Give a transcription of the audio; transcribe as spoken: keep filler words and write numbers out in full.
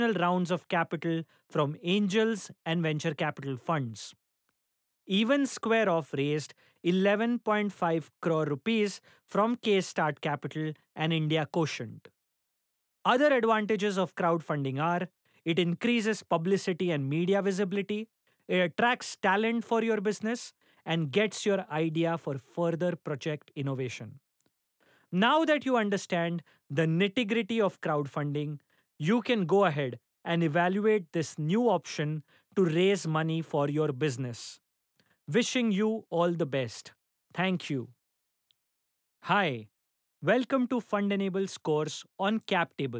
rounds of capital from angels and venture capital funds. Even Square Off raised eleven point five crore rupees from K Start Capital and India Quotient. Other advantages of crowdfunding are it increases publicity and media visibility, it attracts talent for your business, and gets your idea for further project innovation. Now that you understand the nitty gritty of crowdfunding, you can go ahead and evaluate this new option to raise money for your business. Wishing you all the best. Thank you. Hi, welcome to Fund Enable's course on CapTable.